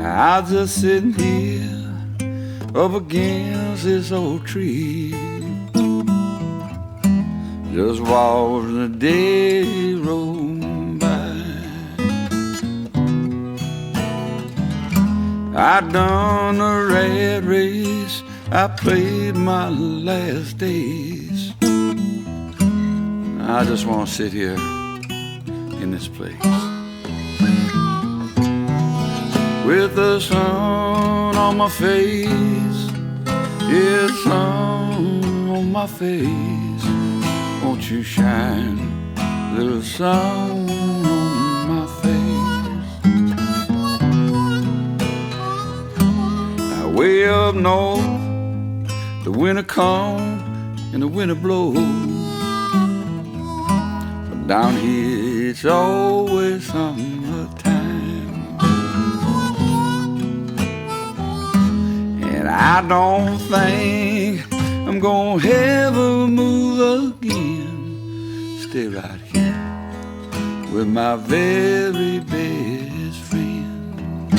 I'm just sitting here up against this old tree, just watching the day roll by. I done the rat race, I played my last days. I just want to sit here in this place with the sun on my face. Yeah, sun on my face. Won't you shine, little sun on my face? Now way up north, the winter comes and the winter blows, but down here it's always summertime. And I don't think I'm gonna ever move again. Stay right here with my very best friend.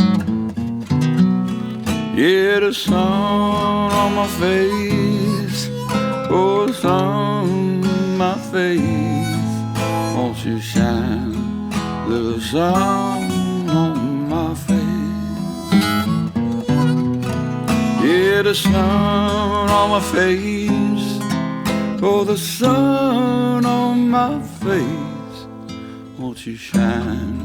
Yeah, the sun on my face, oh, the sun on my face. Won't you shine, little sun on my face? Yeah, the sun on my face, oh, the sun on my face. Won't you shine?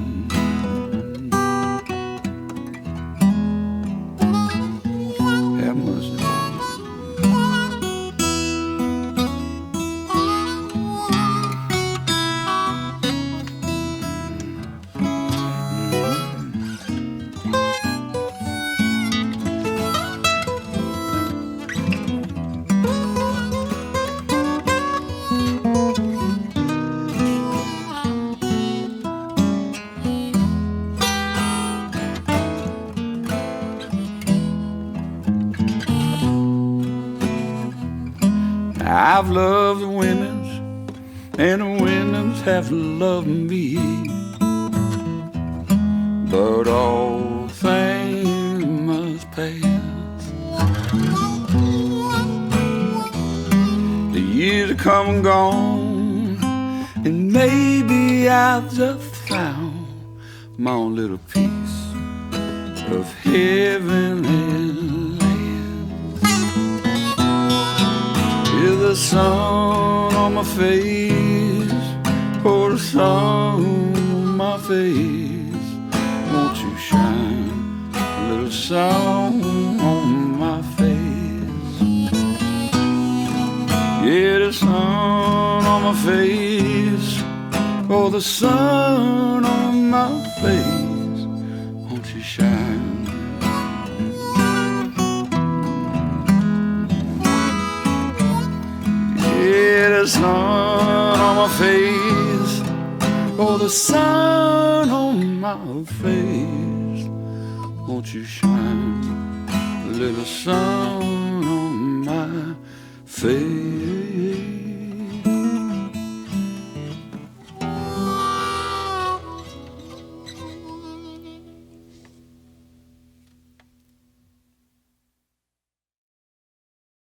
Have mercy. I've loved the women's, and the women's have loved me, but all things must pass. The years have come and gone, and maybe I've just found my own little piece of heaven and land. Yeah, the sun on my face, oh, the sun on my face. Won't you shine, little sun on my face? Yeah, the sun on my face, oh, the sun on my face. Won't you shine? Yeah, the sun on my face, oh, the sun on my face. Won't you shine, little sun on my face?